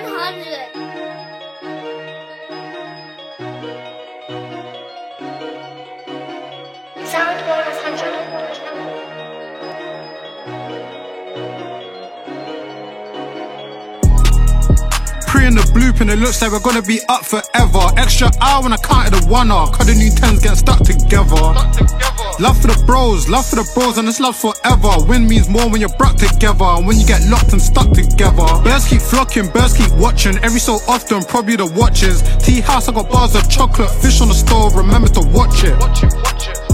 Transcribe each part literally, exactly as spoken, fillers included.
one hundred. Sound bonus one hundred. Pre in the bloop and it looks like we're gonna be up forever. Extra hour when I counted the one R, cause the new tens getting stuck together. Stuck together. Love for the bros, love for the bros, and it's love forever. Win means more when you're brought together, and when you get locked and stuck together. Birds keep flocking, birds keep watching. Every so often, probably the watches. Tea house, I got bars of chocolate. Fish on the stove, remember to watch it. Watch it, watch it.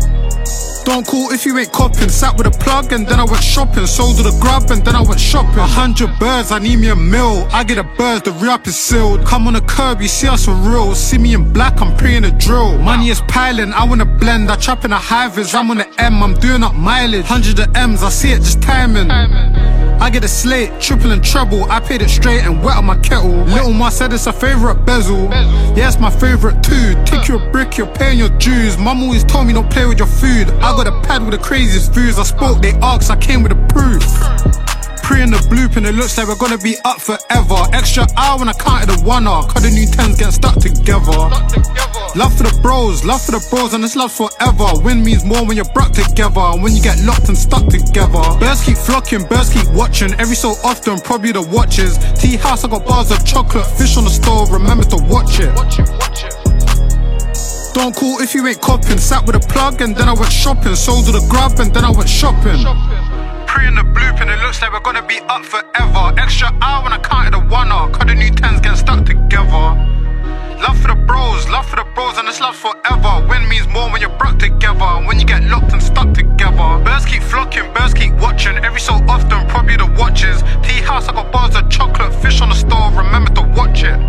Don't call if you ain't copping. Sat with a plug and then I went shopping. Sold to the grub and then I went shopping. A hundred birds, I need me a mill. I get a bird, the re-up is sealed. Come on the curb, you see us for real. See me in black, I'm pre in a drill. Money is piling, I wanna blend. I trap in a high vis, I'm on the M. I'm doing up mileage, hundred of M's, I see it just timing. I get a slate, triple and treble. I paid it straight and wet on my kettle. Little Ma said it's her favourite bezel. Yeah, it's my favourite too. Take you a brick, you're paying your dues. Mum always told me don't play with your food. I got a pad with the craziest views. I spoke, they asked, I came with the proof. Pre in the bloop and it looks like we're gonna be up forever. Extra hour when I counted the one R, cause the new tens getting stuck together. Love for the bros, love for the bros, and it's love forever. Win means more when you're brought together, and when you get locked and stuck together. Birds keep flocking, birds keep watching. Every so often, probably the watches. Tea house, I got bars of chocolate. Fish on the stove, remember to watch it. Watch it, watch it. Don't call if you ain't copping. Sat with a plug and then I went shopping. Sold to the grub and then I went shopping. Pre in the bloop and it looks like we're gonna be up forever. Extra hour when I counted the one R, cause the new tens getting stuck together. Love for the bros, love for the bros, and it's love forever. Win means more when you're brought together, and when you get locked and stuck together. Birds keep flocking, birds keep watching. Every so often, probably the watches. Tea house, I got bars of chocolate. Fish on the stove, remember to watch it.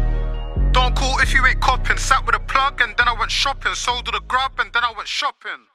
Don't call if you ain't copping. Sat with a plug and then I went shopping. Sold to the grub and then I went shopping.